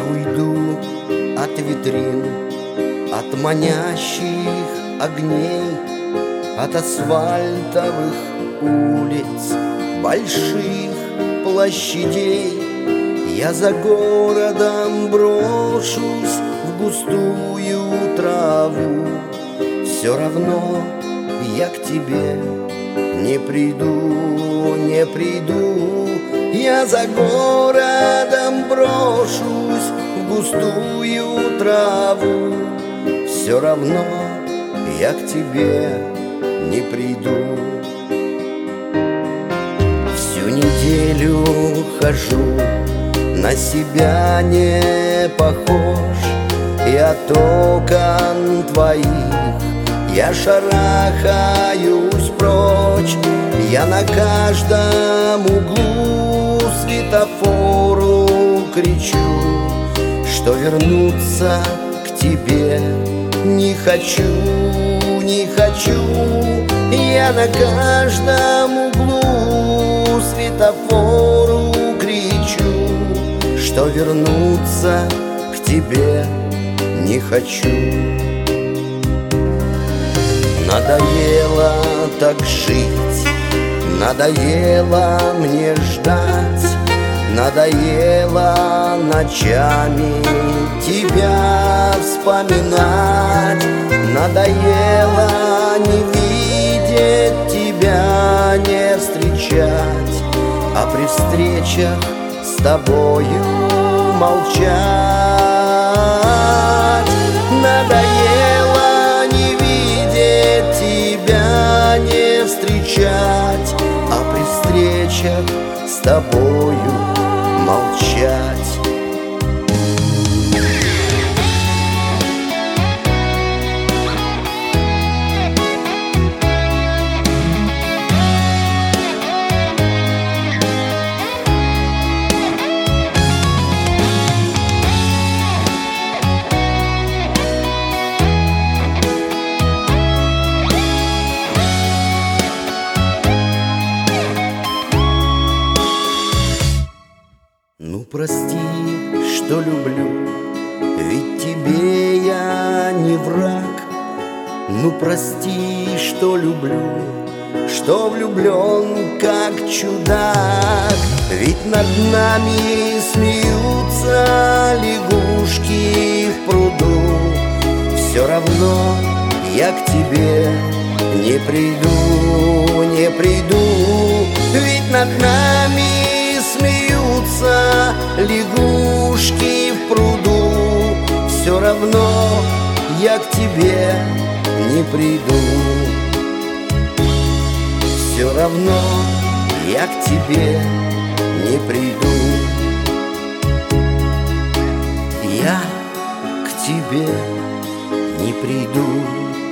уйду от витрин, от манящих огней, от асфальтовых улиц, больших площадей. Я за городом брошусь в густую траву. Все равно я к тебе не приду, не приду. Я за городом брошусь в густую траву. Все равно я к тебе не приду. Всю неделю хожу, на себя не похож, и от окон твоих я шарахаюсь прочь. Я на каждом углу светофору кричу, что вернуться к тебе не хочу, не хочу. Я на каждом углу светофору кричу, что вернуться к тебе не хочу. Надоело так жить, надоело мне ждать, надоело ночами тебя вспоминать, надоело не видеть тебя, не встречать, а при встречах с тобою молчать. Надоело не видеть тебя, не встречать, а при встречах с тобою молчать. Ну прости, что люблю, ведь тебе я не враг. Ну прости, что люблю, что влюблен как чудак. Ведь над нами смеются лягушки в пруду. Все равно я к тебе не приду, не приду. Ведь над нами смеются лягушки в пруду. Все равно я к тебе не приду. Все равно я к тебе не приду. Я к тебе не приду.